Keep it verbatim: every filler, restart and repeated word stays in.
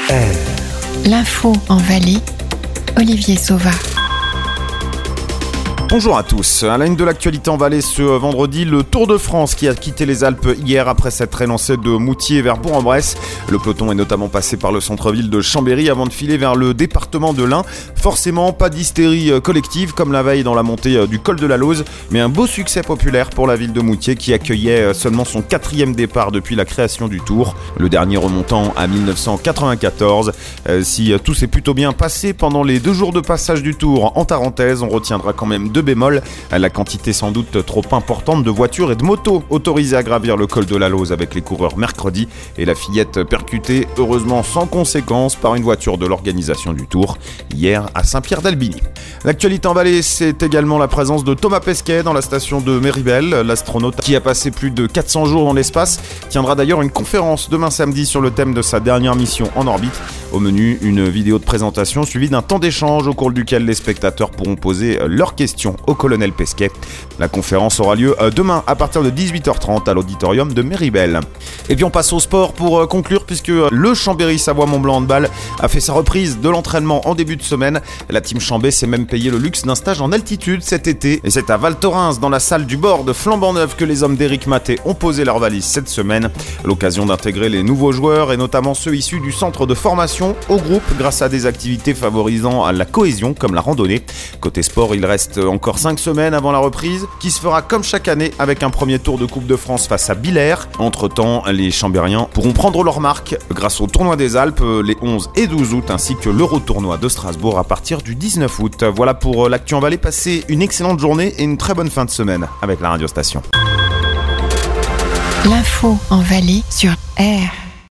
R. L'info en Valais, Olivier Sauva. Bonjour à tous. À la une de l'actualité en Valais ce vendredi, le Tour de France qui a quitté les Alpes hier après s'être élancé de Moutier vers Bourg-en-Bresse. Le peloton est notamment passé par le centre-ville de Chambéry avant de filer vers le département de l'Ain. Forcément, pas d'hystérie collective comme la veille dans la montée du col de la Lauze, mais un beau succès populaire pour la ville de Moutier qui accueillait seulement son quatrième départ depuis la création du Tour, le dernier remontant à dix-neuf cent quatre-vingt-quatorze. Euh, si tout s'est plutôt bien passé pendant les deux jours de passage du Tour en Tarentaise, on retiendra quand même deux bémols, la quantité sans doute trop importante de voitures et de motos autorisées à gravir le col de la Lauze avec les coureurs mercredi et la fillette percutée, heureusement sans conséquence, par une voiture de l'organisation du Tour hier à Saint-Pierre-d'Albigny. L'actualité en Valais, c'est également la présence de Thomas Pesquet dans la station de Méribel. L'astronaute qui a passé plus de quatre cents jours dans l'espace tiendra d'ailleurs une conférence demain samedi sur le thème de sa dernière mission en orbite. Au menu, une vidéo de présentation suivie d'un temps d'échange au cours duquel les spectateurs pourront poser leurs questions au colonel Pesquet. La conférence aura lieu demain à partir de dix-huit heures trente à l'auditorium de Méribel. Et puis on passe au sport pour conclure puisque le Chambéry Savoie-Mont-Blanc Handball a fait sa reprise de l'entraînement en début de semaine. La team Chambé s'est même payé le luxe d'un stage en altitude cet été et c'est à Val Thorens dans la salle du bord de flambant neuf que les hommes d'Éric Maté ont posé leurs valises cette semaine. L'occasion d'intégrer les nouveaux joueurs et notamment ceux issus du centre de formation au groupe grâce à des activités favorisant la cohésion comme la randonnée. Côté sport, il reste encore cinq semaines avant la reprise qui se fera comme chaque année avec un premier tour de Coupe de France face à Billère. Entre-temps, les Chambériens pourront prendre leur marque grâce au tournoi des Alpes les onze et douze août ainsi que l'Euro-tournoi de Strasbourg à partir du dix-neuf août. Voilà pour l'actu en Valais. Passez une excellente journée et une très bonne fin de semaine avec la radio station. L'info en Valais sur R.